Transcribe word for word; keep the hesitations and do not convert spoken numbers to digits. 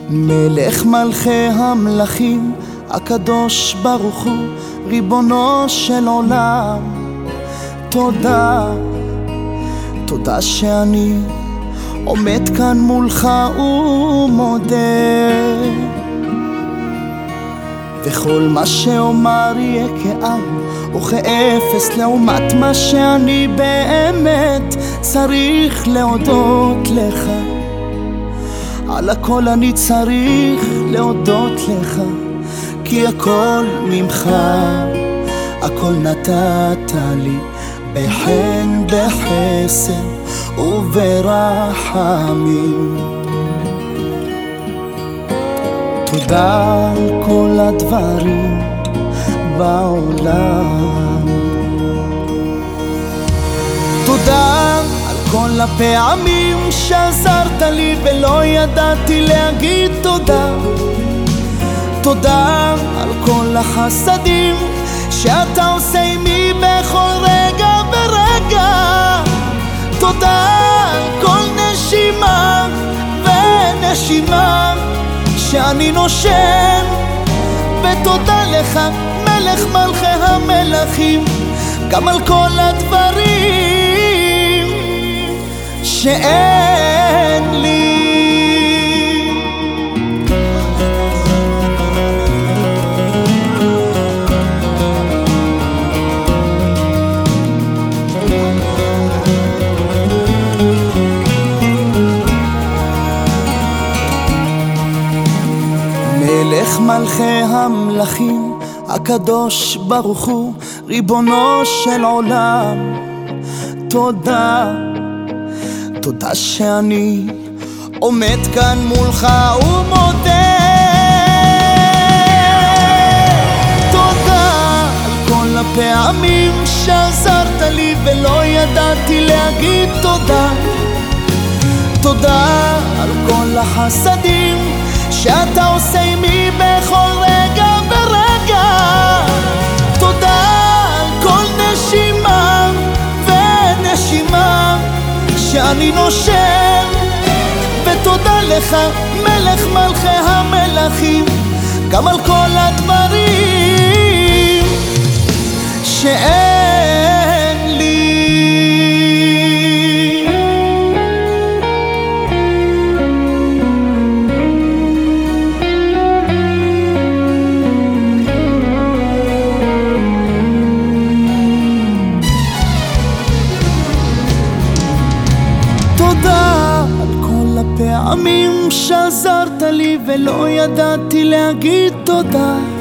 מלך מלכי המלכים, הקדוש ברוך הוא, ריבונו של עולם. תודה, תודה שאני עומד כאן מולך ומודה, וכל מה שאומר יהיה כעם וכאפס לעומת מה שאני באמת צריך להודות לך. על הכל אני צריך להודות לך, כי הכל ממך, הכל נתת לי בחן בחסד וברחמים. תודה על כל הדברים בעולם, תודה על כל הפעמים שעזרת לי ולא ידעתי להגיד תודה, תודה על כל החסדים שאתה עושה עימי בכל רגע ורגע, תודה על כל נשימה ונשימה שאני נושם, ותודה לך מלך מלכי המלכים, גם על כל הדברים שאין לי. מלך מלכי המלכים, הקדוש ברוך הוא, ריבונו של עולם. תודה, תודה שאני עומד כאן מולך ומודה, תודה על כל הפעמים שעזרת לי ולא ידעתי להגיד תודה, תודה על כל החסדים שאתה עושה עימי בכל רגע ורגע, תודה על כל נשימה ונשימה שאני נושם, ותודה לך מלך מלכי המלכים, גם על כל הדברים שאין לי. תודה על כל הפעמים שעזרת לי ולא ידעתי להגיד תודה,